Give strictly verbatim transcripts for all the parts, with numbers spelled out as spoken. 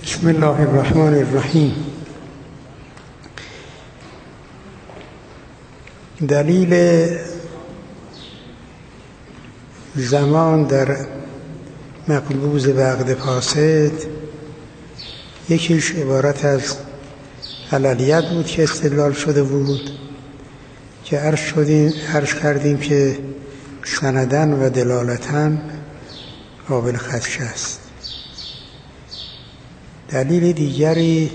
بسم الله الرحمن الرحیم. دلیل زمان در مقبوض و عقد فاسد یکیش عبارت از عللیت بود که استدلال شده بود که عرض شدیم عرض کردیم که سندن و دلالتن قابل خدشه است. دلیل دیگری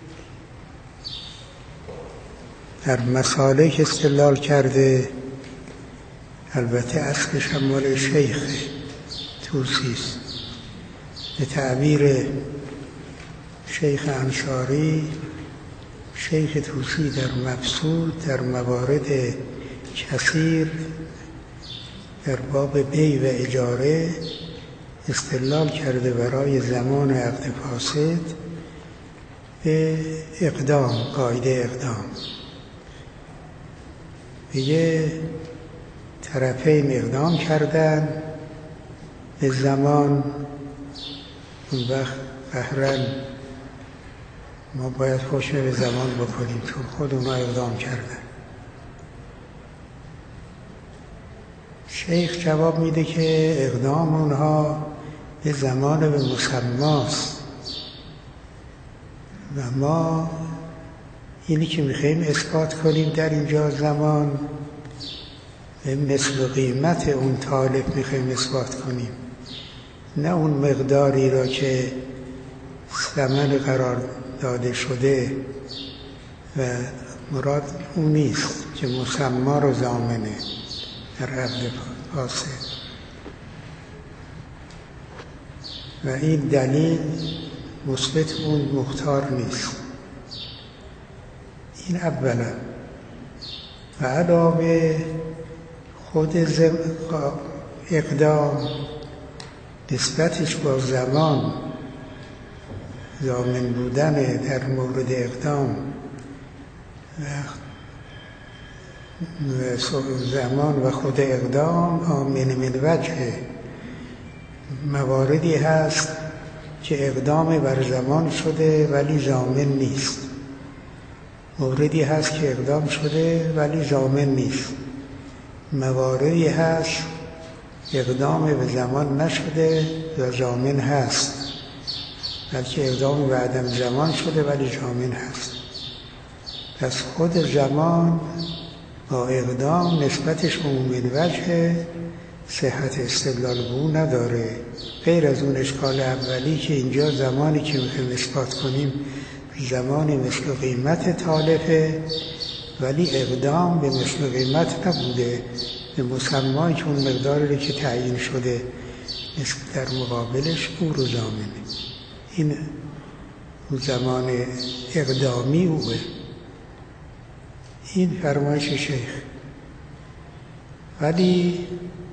در مسالک استدلال کرده، البته اصلش هم مال شیخ طوسی است، به تعبیر شیخ انصاری. شیخ طوسی در مبسوط در موارد کثیر در باب بی و اجاره استدلال کرده برای زمان عقد فاسد به اقدام، قاعده اقدام. میگه طرفین اقدام کردن به زمان، اون وقت قهرن ما باید حکم به زمان بکنیم چون خود اونا اقدام کردن. شیخ جواب میده که اقدام اونها به زمان به مسماست و ما اینی که میخواییم اثبات کنیم در اینجا زمان به مثل قیمت اون طالب میخواییم اثبات کنیم، نه اون مقداری را که ثمن قرار داده شده و مراد اون نیست که مسما رو ضامنه در عقد فاسد. و این دلیل مثبت اون مختار نیست. این اولا. و علاوه خود اقدام نسبتش با زمان ضامن بودن در مورد اقدام و زمان و خود اقدام آمن من وجه مواردی هست که اقدام بر زمان شده ولی ضامن نیست، موردی هست که اقدام شده ولی ضامن نیست، مواردی هست اقدام به زمان نشده و ضامن هست، بلکه اقدام به عدم زمان شده ولی ضامن هست. پس خود زمان با اقدام نسبتش عمومی وجه صحت استدلال به اون نداره، غیر از اون اشکال اولی که اینجا زمانی که میخوایم اثبات کنیم زمانی مثل قیمت طالبه ولی اقدام به مثل قیمت نبوده، به مسمایی که اون مقداری که تعیین شده نسبت در مقابلش او رو ضامنه. این زمان اقدامی اوه. این فرمایش شیخ. ولی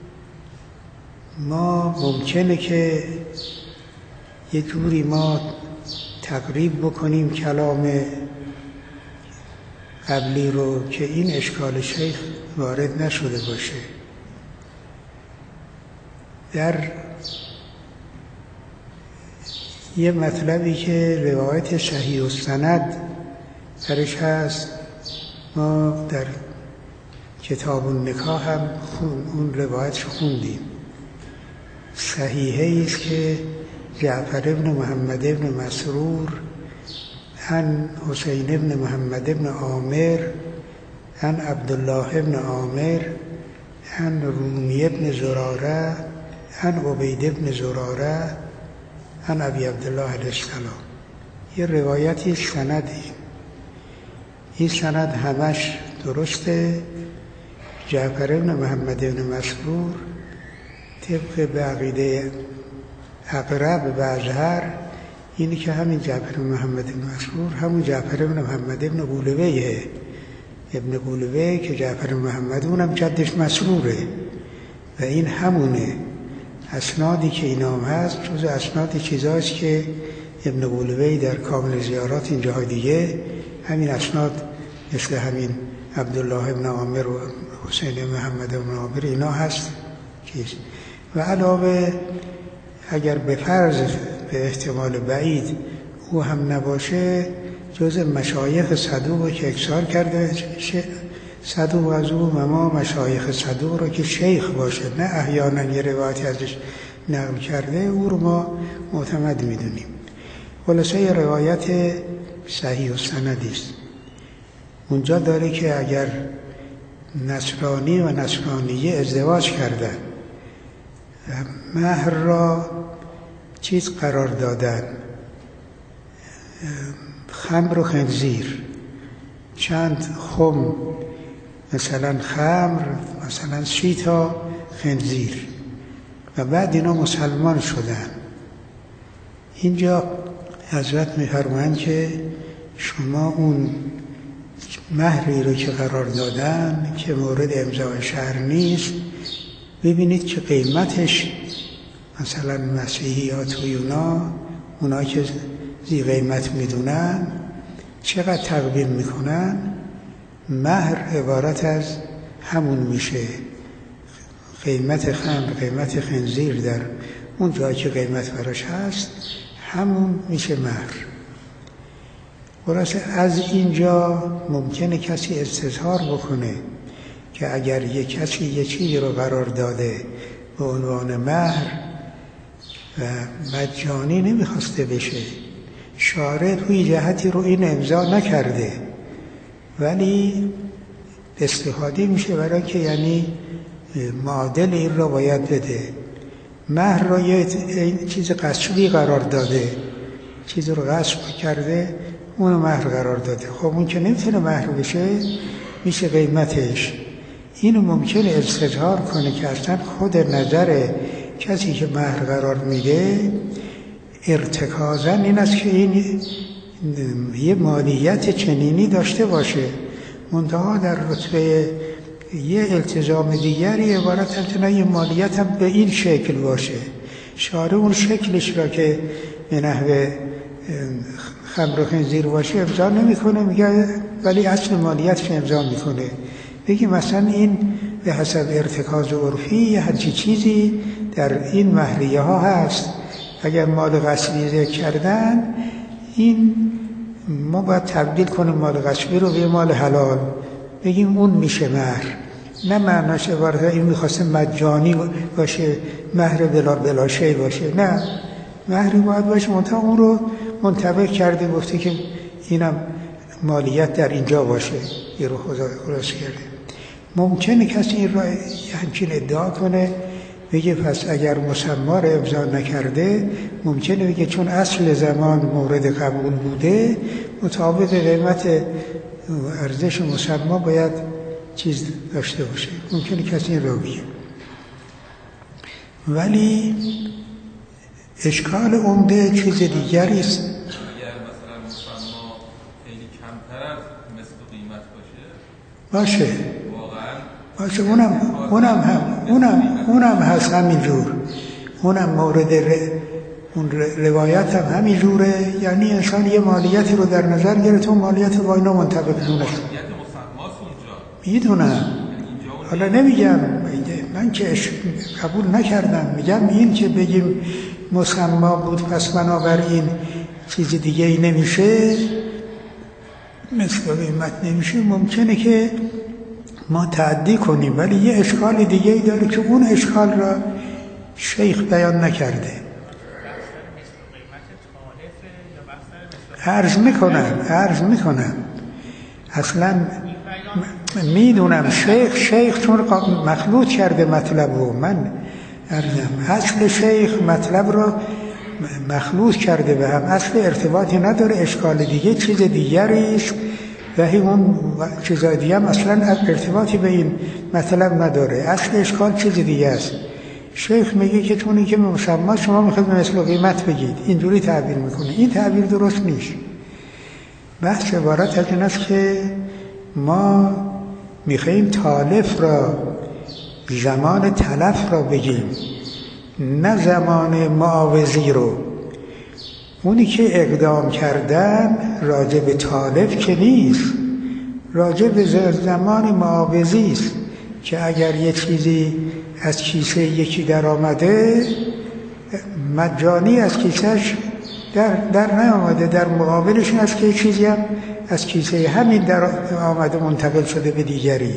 ما ممکنه که یه جوری ما تقریب بکنیم کلام قبلی رو که این اشکال شیخ وارد نشده باشه. در یه مطلبی که روایت صحیح السند درش هست، ما در کتاب النکاح هم خون اون روایت رو خوندیم. صحیحه است که جعفر ابن محمد ابن مسرور عن حسین ابن محمد ابن عامر عن عبدالله ابن عامر عن رومی ابن زراره عن عبید ابن زراره عن ابی عبدالله علیه السلام. یه روایتی سندی، این سند همش درسته. جعفر ابن محمد ابن مسرور طبق به عقیده اقرب و اظهر اینی که همین جعفر ابن محمد ابن مسرور همون جعفر ابن محمد ابن قولویه، ابن قولوی که جعفر ابن محمد اونم جدش مسروره و این همونه. اسنادی که اینام هست جز اسناد چیزایست که ابن قولوی در کامل زیارات این جاهای دیگه همین اسناد مثل همین عبدالله ابن عامر و حسین محمد ابن عامر اینا هست چیز. و علاوه اگر به فرض به احتمال بعید او هم نباشه جز مشایخ صدوق رو که اکثار کرده صدوق از او و ما مشایخ صدوق رو که شیخ باشه نه احیانا یه روایتی ازش نقل کرده او رو ما معتمد میدونیم. خلاصه یه روایت صحیح و سندی است. اونجا داره که اگر نصرانی و نصرانیه ازدواج کردن مهر را چیز قرار دادن، خمر و خنزیر، چند خم مثلا خمر، مثلا سی تا خنزیر، و بعد اینا مسلمان شدن. اینجا حضرت می‌فرمایند که شما اون مهری رو که قرار دادن که مورد امضای شرع نیست ببینید که قیمتش مثلا مسیحیات و یونا اونا که زی قیمت میدونن چقدر تقدیم میکنن. مهر عبارت از همون میشه، قیمت خمر، قیمت خنزیر در اون جایی که قیمت براش هست همون میشه مهر. خلاصه از اینجا ممکنه کسی استظهار بکنه که اگر یک کسی یک چیزی رو قرار داده به عنوان مهر و مجانی نمیخواسته بشه، شارع روی جهتی رو این امضا نکرده ولی استفاده میشه برای که یعنی معادل این رو باید بده. مهر رو یه چیز غصبی قرار داده، چیز رو غصب کرده اونو مهر قرار داده. خب اون که نمیتونه مهر بشه میشه قیمتش. اینو ممکنه استظهار کنه که اصلا خود نظر کسی که مهر قرار میده ارتکازاً این است که این یه مالیت چنینی داشته باشه، منتها در رتبه یه التزام دیگری عبارت از یه مالیت هم به این شکل باشه. شارع اون شکلش را که به نحو خمر و خنزیر باشه امضا نمیکنه، میگه ولی اصل مالیتش امضا میکنه. بگی مثلا این به حسب ارتکاز عرفی یه هرچی چیزی در این مهریه ها هست، اگر مال غصبی ذکر کردن این ما باید تبدیل کنیم مال غصبی رو به مال حلال، بگیم اون میشه مهر. نه معناش عبارت این میخواسته مجانی باشه، مهر بلا بلا شی باشه، نه، مهری باید باشه منتها اون رو منطبق کرده گفته که اینم مالیت در اینجا باشه، یه رو خدا خلاص کرده. ممکنه کسی این را همچین ادعا کنه بگه پس اگر مسما را امضا نکرده ممکنه بگه چون اصل زمان مورد قبول بوده مطابق قیمت ارزش مسما باید چیز داشته باشه. ممکنه کسی این را بگه، ولی اشکال عمده چیز دیگری است. اگر مثلا مسما خیلی کمتر از مثل قیمت باشه باشه باشه اونم اونم هم اونم اونم هست همینجور، اونم مورد ر... اون روایت هم همینجوره. یعنی انسان یه مالیتی رو در نظر گرفت و مالیت با اینا منطبق دونست. میدونم، حالا نمیگم من که قبول نکردم، میگم این که بگیم مسما بود پس بنابراین چیز دیگه ای نمیشه مثل قیمت نمیشه، ممکنه که ما تعدی کنیم، ولی یه اشکال دیگه ای داره که اون اشکال را شیخ بیان نکرده. عرض میکنم عرض میکنم اصلا میدونم شیخ شیخ چون مخلوط کرده مطلب رو، من عرضم اصل شیخ مطلب رو مخلوط کرده به هم، اصل ارتباطی نداره، اشکال دیگه چیز دیگری است و اون چیزای دیگه هم اصلا ارتباطی به این مطلب نداره، اصل اشکال چیز دیگه است. شیخ میگه که چون اینکه مسما شما میخواید مثل قیمت بگید، اینجوری تعبیر میکنه، این تعبیر درست نیست. بحث عبارت از این است که ما میخواییم تالف را زمان تلف را بگیم، نه زمان معاوضی رو. اونی که اقدام کردن راجع به تالف که نیست، راجع به زمان معاوضی است که اگر یه چیزی از کیسه یکی در آمده مجانی از کیسهش در, در نیامده. در مقابلش این است که چیزی هم از کیسه همین در آمده منتقل شده به دیگری.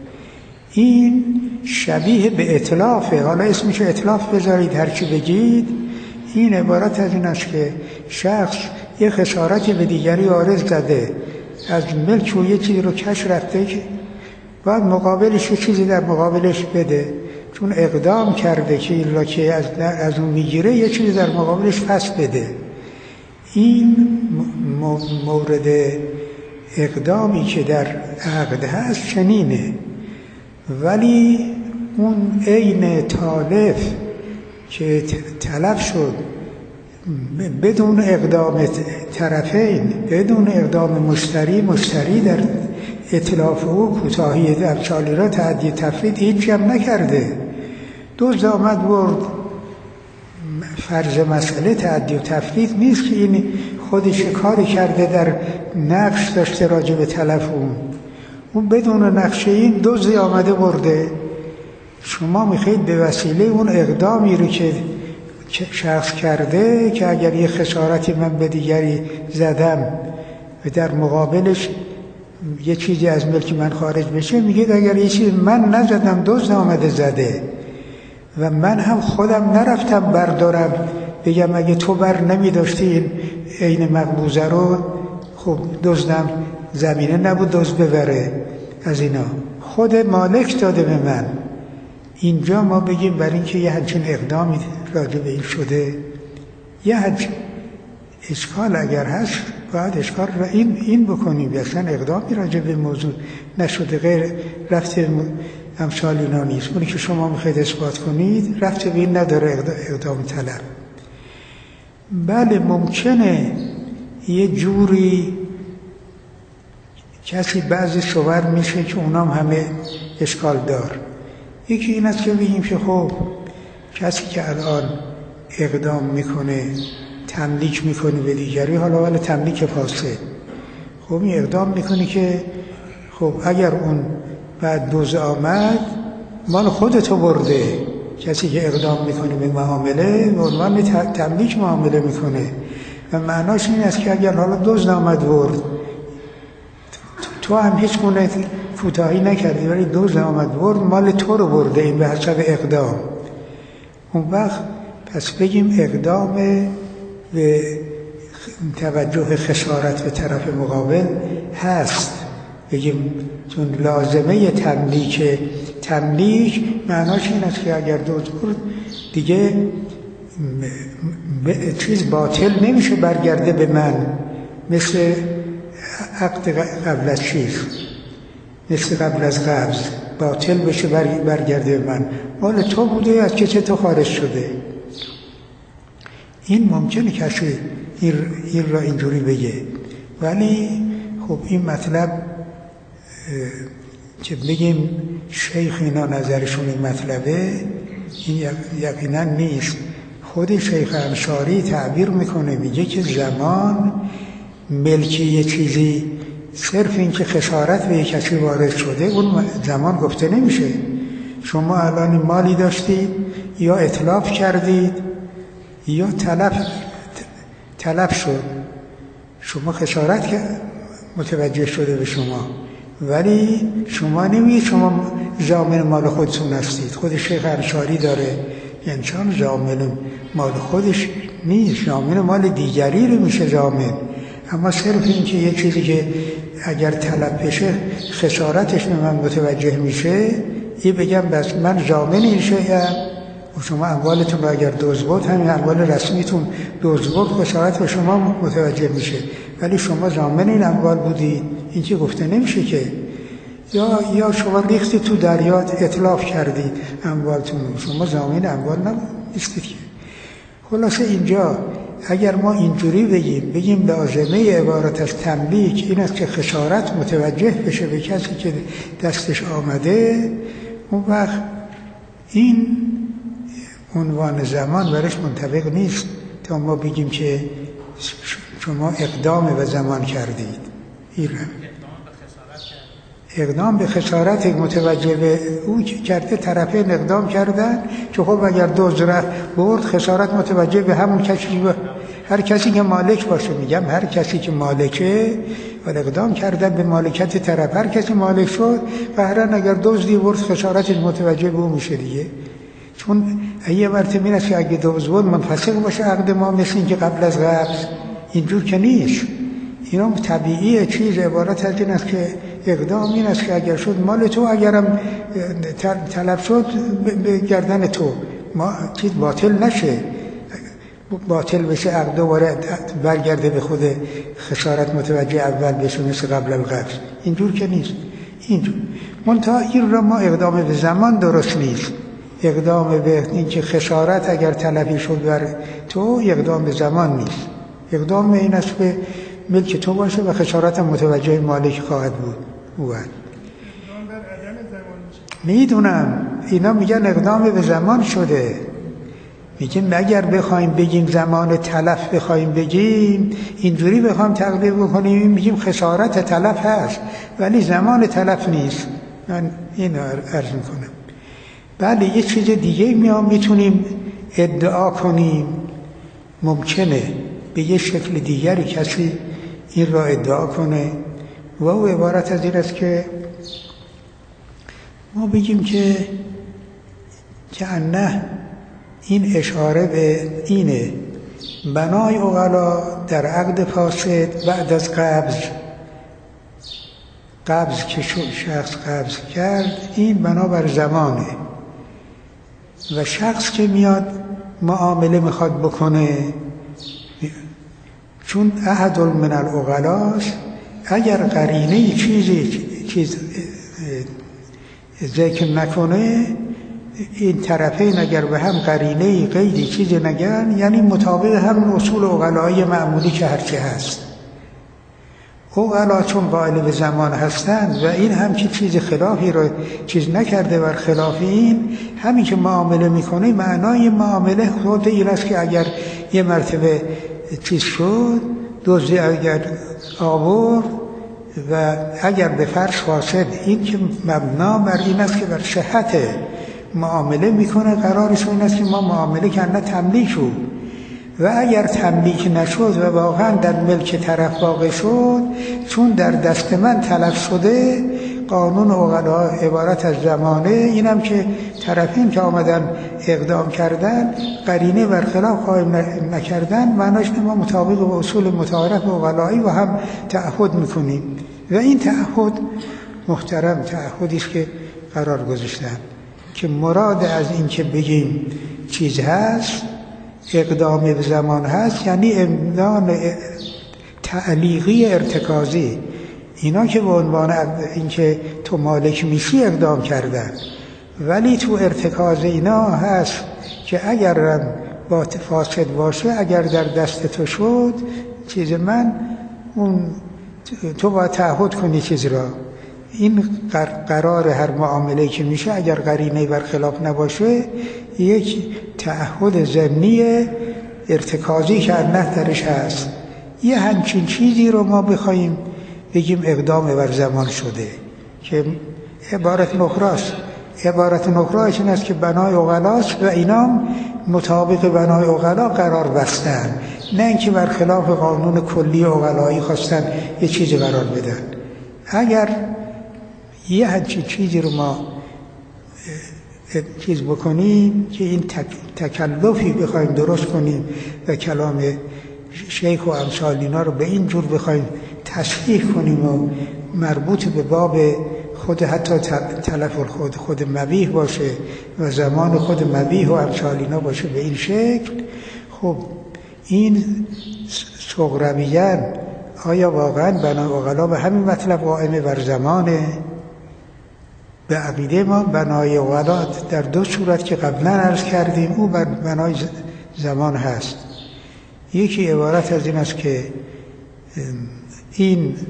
این شبیه به اتلافه. حالا اسمش اتلاف بذارید هرچی بگید، این عبارت از این است که شخص یه خسارتی به دیگری وارد زده، از ملک و یه چیزی رو کش رفته که باید مقابلش یه چیزی در مقابلش بده، چون اقدام کرده که این را که از, از اون میگیره یه چیزی در مقابلش پس بده. این مورد اقدامی که در عقد هست چنینه، ولی اون عین تالف که تلف شد بدون اقدام طرفین، بدون اقدام مشتری، مشتری در اتلاف او کوتاهی در چالی را تعدی تفرید هیچ هم نکرده، دزد آمد برد. فرض مسئله تعدی و تفرید نیست که این خودش کاری کرده در نقش داشته راجع به تلف اون، اون بدون نقشه این دزدی آمده برده. شما میخواید به وسیله اون اقدامی رو که شخص کرده که اگر یه خسارتی من به دیگری زدم و در مقابلش یه چیزی از ملک من خارج بشه، میگید اگر یه چیزی من نزدم دزد آمده زده و من هم خودم نرفتم بردارم بگم اگه تو بر نمی داشتی این عین مقبوضه رو، خب دزدم زمینه نبود دزد ببره، از اینا خود مالک داده به من. اینجا ما بگیم برای اینکه یه همچین اقدامی راجع به این شده، یه همچین اشکال اگر هست باید اشکال را این, این بکنیم، اصلا اقدامی راجع به موضوع نشده، غیر رفت امثال اینا نیست. اونی که شما میخواید اثبات کنید رفت به این نداره اقدام طلب. بله ممکنه یه جوری کسی بعضی صور میشه که اونام همه اشکال دار. یکی این است که بگیم که خب کسی که الان اقدام میکنه تملیک میکنه به دیگری، حالا ولی تملیک فاسد، خب این اقدام میکنه که خب اگر اون بعد دوز آمد مال خودتو برده. کسی که اقدام میکنه به معامله به عنوان تملیک معامله میکنه و معناش این است که اگر حالا دوز آمد برد، تو هم هیچ گونه کوتاهی نکردی ولی دوز آمد برد، مال تو رو برده، این به حسب اقدام. اون وقت پس بگیم اقدام به توجه خسارت به طرف مقابل هست، بگیم چون لازمه تملیک تملیک معناش این است که اگر دوز برد دیگه چیز باطل نمیشه برگرده به من، مثل عقد قبل از چیز، مثل قبل از قبض باطل بشه برگرده به من، مال تو بوده از کسی تو خارج شده. این ممکنه کسی این را اینجوری بگه، ولی خب این مطلب که بگیم شیخ اینا نظرشون این مطلبه، این یقینا نیست. خود شیخ انصاری تعبیر میکنه، میگه که زمان ملکی یه چیزی صرف این که خسارت به یک کسی وارد شده اون زمان گفته نمیشه. شما الان مالی داشتید یا اتلاف کردید یا تلف تلف شد، شما خسارت متوجه شده به شما، ولی شما نمیگید شما ضامن مال خودتون هستید. خود شیخ انصاری داره انسان ضامن مال خودش نیست، ضامن مال دیگری رو میشه ضامن، اما صرف این که یه چیزی که اگر طلب بشه خسارتش به من متوجه میشه، این بگم بس من ضامن این شیعم و شما اموالتون رو اگر دزد بود همین اموال رسمیتون دزد بود خسارت به شما متوجه میشه، ولی شما ضامن این اموال بودید، این که گفته نمیشه که. یا یا شما ریختی تو دریا اتلاف کردید اموالتون، شما ضامن اموال نیستید که. خلاصه اینجا اگر ما اینجوری بگیم بگیم لازمه عبارت از تملیک این است که خسارت متوجه بشه به کسی که دستش آمده، اون وقت این عنوان زمان برش منطبق نیست تا ما بگیم که شما اقدام به زمان کردید. ایران اقدام به خسارت متوجه به او که کرده، طرفین اقدام کردن که خب اگر دوز رفت برد خسارت متوجه به همون کسی هر کسی که مالک باشه، میگم هر کسی که مالکه و اقدام کردن به مالکت طرف، هر کسی مالک شد قهرن اگر دزدی برد خسارتش متوجه به اون میشه دیگه. چون یه مرتبه این است که اگه دزد بود منفسخ باشه عقد ما، مثل این که قبل از قبض، اینجور که نیست. اینا طبیعیه. چیز عبارت از این است که اقدام این است که اگر شد مال تو، اگرم طلب شد به گردن تو، ما چیز باطل نشه، باطل بشه عقد دوباره برگرده به خود خسارت متوجه اول بشه مثل قبل القبض. اینجور که نیست. اینجور منتها این را ما اقدام به زمان درست نیست. اقدام به این که خسارت اگر طلبی شد بر تو، اقدام به زمان نیست. اقدام این است که ملک تو باشه و خسارت متوجه مالک خواهد بود. بود میدونم اینا میگن اقدام به زمان شده. میگیم اگر بخوایم بگیم زمان تلف بخوایم بگیم، اینجوری بخوایم تقدیر بکنیم، میگیم خسارت تلف هست ولی زمان تلف نیست. من این عرض میکنم. بله یه چیز دیگه میام میتونیم ادعا کنیم، ممکنه به یه شکل دیگری کسی این را ادعا کنه و او عبارت از این است که ما بگیم که که نه این اشاره به اینه بنای عقلا در عقد فاسد بعد از قبض، قبض که شخص قبض کرد این بنابر زمانه و شخص که میاد معامله میخواد بکنه چون احد من العقلاست، اگر قرینه چیزی چیز ذکر نکنه، این طرفین اگر به هم قرینه قیدی چیزی نگن، یعنی مطابق همون اصول عقلایی معمولی که هرچی هست. عقلا چون قائل به زمان هستند و این هم که چیز خلافی رو چیز نکرده بر خلاف این، همین که معامله میکنه معنای معامله خود این است که اگر یه مرتبه چیز شد، دزدی اگر آورد و اگر به فرض فاسد، این که مبنا بر این است که بر صحت معامله میکنه، قرارش این است که ما معامله کنه تملیک شد و اگر تملیک نشد و واقعا در ملک طرف واقع شد، چون در دست من تلف شده، قانون عقلا عبارت از زمانه، اینم که طرفین که آمدن اقدام کردن قرینه برخلاف قائم نکردن، معناش ما مطابق با اصول متعارف عقلایی و هم تعهد میکنیم و این تعهد محترم تعهدی است که قرار گذاشتن که مراد از این که بگیم چیز هست اقدام به زمان هست، یعنی اقدام تعلیقی ارتکازی. اینا که به عنوان این که تو مالک میشی اقدام کردن، ولی تو ارتکاز اینا هست که اگر با فاسد باشه، اگر در دست تو شد چیز من، اون تو باید تعهد کنی چیز را. این قرار هر معامله که میشه اگر قرینه برخلاف نباشه، یک تعهد ضمنی ارتکازی که نه درش هست. یه همچین چیزی رو ما بخوایم بگیم اقدام بر زمان شده که عبارت نخراست. عبارت نخراش این است که بنای عقلاست و اینا مطابق بنای عقلا قرار بستن، نه اینکه برخلاف قانون کلی عقلایی خواستن یه چیزی قرار بدن. اگر یه همچین چیزی رو ما چیز بکنیم که این تک، تکلفی بخوایم درست کنیم و کلام شیخ و امثال اینا رو به این جور بخوایم تصحیح کنیم و مربوط به باب خود حتی تلف خود خود مبیح باشه و زمان خود مبیح و امثال اینا باشه به این شکل، خب این صغرویان آیا واقعا بنای عقلا به همین مطلب قائمه بر زمانه؟ به عقیده ما بنای عقلا در دو صورت که قبلا عرض کردیم او بنای زمان هست. یکی عبارت از این است که این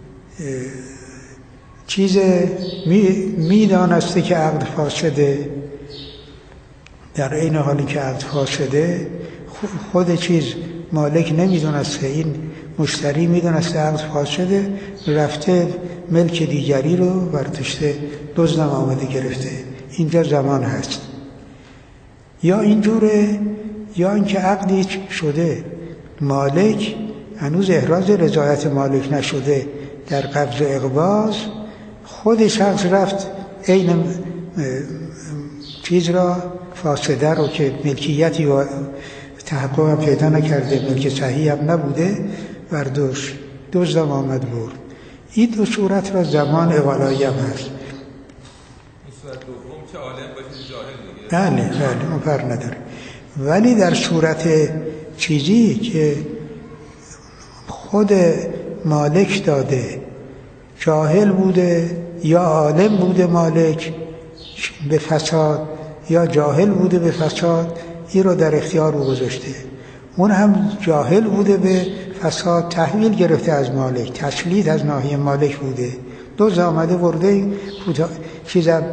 چیز میدانسته می که عقد فاسده، در این حالی که عقد فاسده خود چیز مالک نمیدونسته، این مشتری میدونسته عقد فاسده، رفته ملک دیگری رو برداشته، دزدم آمده گرفته. اینجا زمان هست. یا اینجوره، یا اینکه عقدی شده، مالک هنوز احراز رضایت مالک نشده در قبض و اقباض، خود شخص رفت عین چیز را فاسده رو که ملکیتی و تحقق هم پیدا نکرده، ملک صحیح هم نبوده، برداشت دزدم آمد برد. این دو صورت را زمان اقالایی هم هست. صورت دوم که عالم باشه جاهل دیگه. بله بله اون فرق نداره. ولی در صورت چیزی که خود مالک داده، جاهل بوده یا عالم بوده مالک به فساد یا جاهل بوده به فساد، این رو در اختیار او گذاشته. اون هم جاهل بوده به فساد، تحویل گرفته از مالک، تسلید از ناحیه مالک بوده، دو آمده ورده چیزم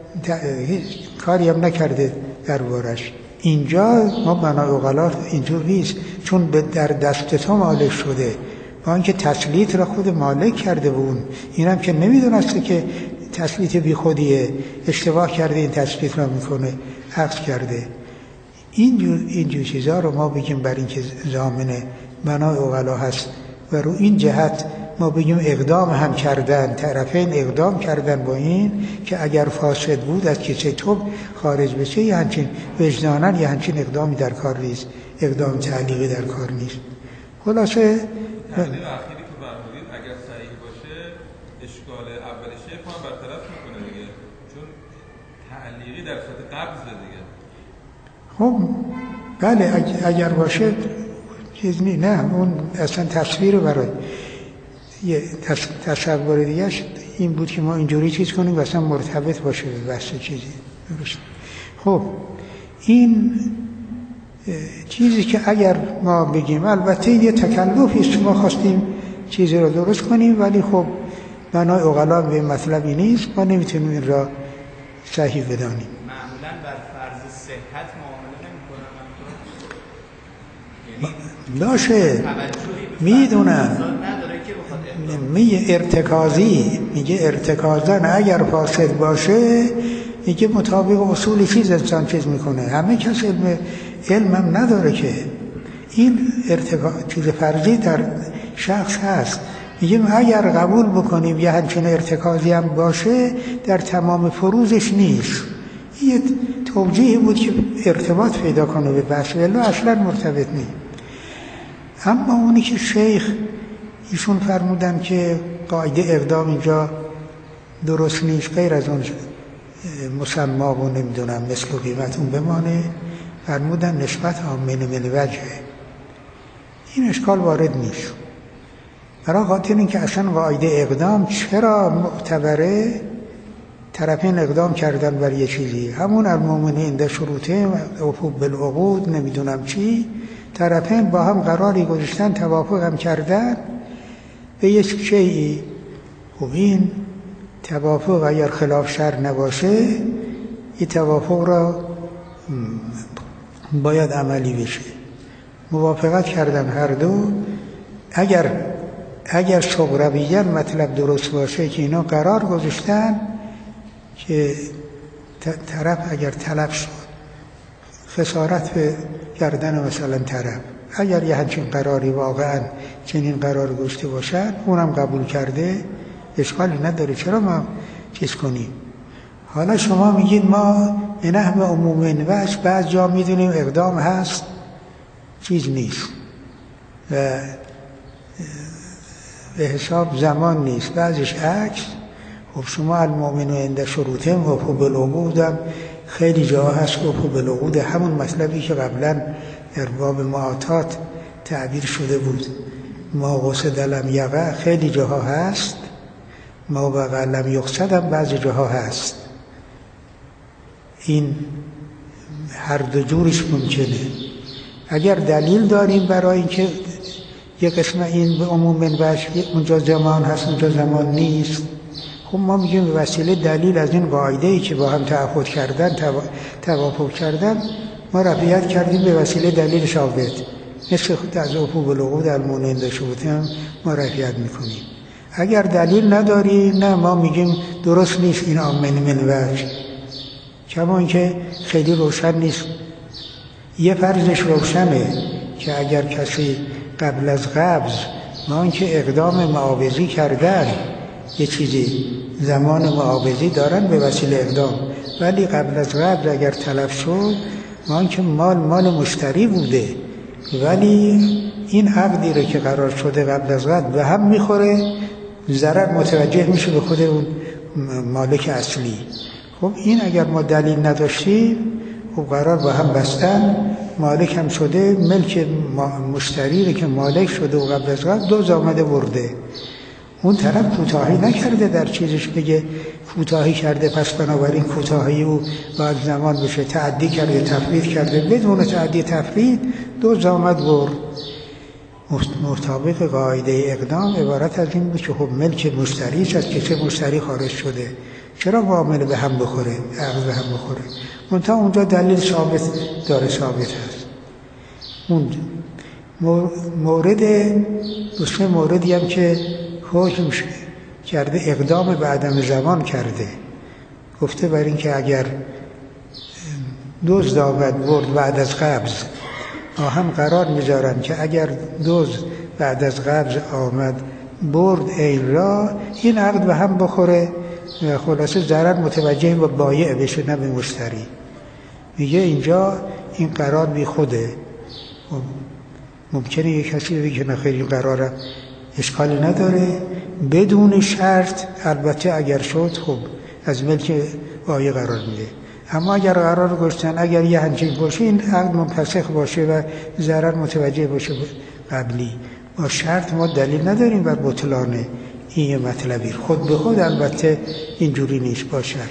کاری هم نکرده در بارش. اینجا ما بنای عقلا اینجور نیست، چون در دست تو مالک شده، با اینکه تسلیط را خود مالک کرده بود، اینم که نمیدونسته که تسلیط بی خودیه، اشتباه کرده این تسلیط را میکنه، عکس کرده. اینجور اینجور چیزا رو ما بگیم بر اینکه ضامن بنای عقلا هست و رو این جهت ما بگیم اقدام هم کردن، طرفین اقدام کردن با این که اگر فاسد بود از کیسه توب خارج بشه، یه همچین وجدانن یه همچین اقدامی در کار نیست، اقدام تعلیقی در کار نیست. خلاصه تعلیق اخیری که فرمودید اگر صحیح باشه اشکال اول شیخ هم برطرف میکنه دیگه، چون تعلیقی در صورت قبض دیگه. خب بله اگر باشه چیز نی، نه اون اصلا تصویر برای یه تصور دیگه این بود که ما اینجوری چیز کنیم و اصلا مرتبط باشه به بحث چیزی. درست. خب این چیزی که اگر ما بگیم، البته یه تکلفی است، ما خواستیم چیزی رو درست کنیم ولی خب بنای عقلا به مطلبی نیست، ما نمیتونیم این را صحیح بدانیم. معمولا بر فرض صحت معامله نمی‌کنن. باشه میدونم، میگه ارتکازی، میگه ارتکازن اگر فاسد باشه، میگه مطابق اصول چیز انسان چیز میکنه. همه کس علم علم هم نداره که این ارتکاز چیز فرضی در شخص هست. میگه اگر قبول بکنیم یه همچین ارتکازی هم باشه، در تمام فروزش نیست. این توجیه بود که ارتباط پیدا کنه به بحث، ولی اصلا مرتبط نیست. اما اونی که شیخ ایشون فرمودن که قاعده اقدام اینجا درست نیست، غیر از اون مسما و نمیدونم مثل و قیمت اون بمانه، فرمودن نسبت آمین من وجه، این اشکال وارد نیست. برای خاطر این که اصلا قاعده اقدام چرا معتبره، طرفین اقدام کردن بر یه چیزی، همون المؤمنین در شروطه اوفوا بالعقود نمیدونم چی، طرفین با هم قراری گذاشتن، توافق هم کردن به یک شیئی. خب این توافق اگر خلاف شرع نباشه، این توافق را باید عملی بشه. موافقت کردن هر دو، اگر اگر صغرویاً مطلب درست باشه که اینا قرار گذاشتن که طرف اگر طلب شد خسارت به گردن مثلا طرف، اگر یه همچین قراری واقعا چنین قرار گذاشته باشن، اونم قبول کرده، اشکالی نداره، چرا ما چیز کنیم؟ حالا شما میگید ما نحو عموم وجه، بعض جا میدونیم اقدام هست چیز نیست و به حساب زمان نیست، بعضش عکس. خب شما المؤمن عند شروطه وفوا بالعقود هم خیلی جا هست، وفوا بالعقود همون مطلبی که قبلا در باب معاطات تعبیر شده بود، ما قصد لم یقع خیلی جاها هست، ما وقع لم یقصد هم بعضی جاها هست. این هر دو جورش ممکنه. اگر دلیل داریم برای اینکه یه قسم این به عموم منبعش اونجا زمان هست اونجا زمان نیست، خب ما میگیم به وسیله دلیل از این قاعده‌ای که با هم تعهد کردن، توافق کردن، ما رعایت کردیم به وسیله دلیل ثابت، مثل خود از وفوا بالعقود المؤمن عند شروطه هم ما رعایت میکنیم. اگر دلیل نداری، نه ما میگیم درست نیست این آمن من وجه، کما اینکه خیلی روشن نیست. یه فرضش روشنه که اگر کسی قبل از قبض ما اینکه اقدام معاوضی کردن یه چیزی زمان معاوضی دارن به وسیله اقدام، ولی قبل از قبض اگر تلف شد ما اینکه مال مال مشتری بوده، ولی این عقدی رو که قرار شده قبل از قبض به هم میخوره، ضرر متوجه میشه به خود اون مالک اصلی. خب این اگر ما دلیل نداشتیم خب قرار با هم بستن، مالک هم شده، ملک مشتری رو که مالک شده و قبل از قبض دوز آمده برده. اون طرف کوتاهی نکرده در چیزش، بگه کوتاهی کرده پس بنابراین کوتاهی او باید زمان بشه، تعدی کرده تفرید کرده، بدون تعدی تفرید دوز آمد برد. مطابق قاعده اقدام عبارت از این بود که خب ملک مشتریش از کسی مشتری خارج شده، چرا معامله به هم بخوره، عقد به هم بخوره؟ منتها اونجا دلیل ثابت داره، ثابت هست. اون مورد دوسته موردی هم که حکم کرده اقدام به عدم زمان کرده، گفته بر این که اگر دزد آمد برد بعد از قبض، هم قرار میذارن که اگر دزد بعد از قبض آمد برد این را، این عقد به هم بخوره و خلاصه ضرر متوجه به بایع بشه نه به مشتری. میگه اینجا این قرار بی خوده. ممکنه یک کسی بگه نه خیلی قراره اشکالی نداره بدون شرط، البته اگر شد خب از ملک بایع قرار میده، اما اگر قرار گذاشتن اگر یه همچین باشه این عقد منفسخ باشه و ضرر متوجه باشه قبلی، با شرط ما دلیل نداریم بر بطلان این مطلبی. خود به خود البته اینجوری نیست، با شرط.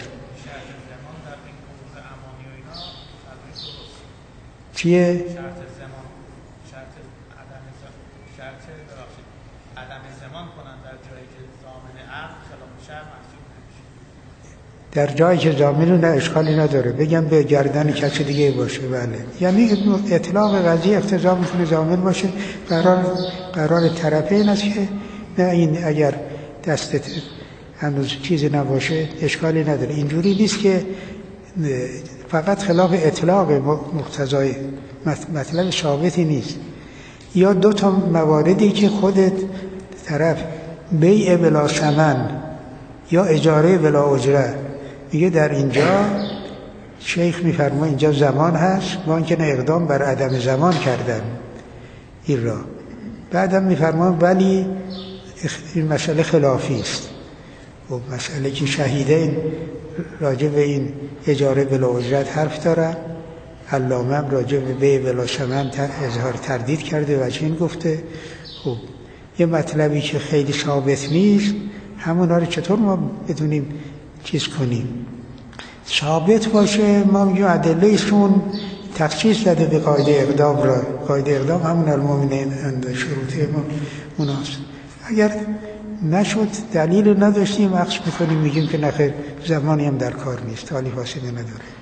چیه؟ شرط زمان، شرط عدم شرط عدم زمان کنن در جایی که ضامن عقد خلاف شرط محسوب نمیشه. در جایی که ضامن نه اشکالی نداره، بگم به گردن کسی دیگه باشه. بله، یعنی اطلاق قضیه اقتضا میکنه ضامن باشه. قرار قرار طرفین است که نه این اگر دستت هنوز چیزی نباشه اشکالی نداره. اینجوری نیست که فقط خلاف اطلاق مقتضای مطلب ثابتی نیست. یا دو تا مواردی که خودت طرف بیع بلا ثمن یا اجاره بلا اجره، میگه در اینجا شیخ میفرماید اینجا زمان هست، ممکنه اقدام بر عدم زمان کردن این را، بعدم میفرماید ولی این مسئله خلافی است. و مسئله که شهیدین راجع به این اجاره بلا اجرت حرف دارن، علامه هم راجع به بیع بلا ثمن اظهار تردید کرده و چین گفته. خب یه مطلبی که خیلی ثابت نیست، همونا رو چطور ما بدونیم چیز کنیم ثابت باشه؟ ما میگیم ادله ایشون تخصیص داده به قاعده اقدام را. قاعده اقدام همون المؤمنین عند شروط اوناست. اگر نشد دلیل نداشتیم عکس میکنیم، میگیم که نخیر زمانی هم در کار نیست، حالی فاصله نداره.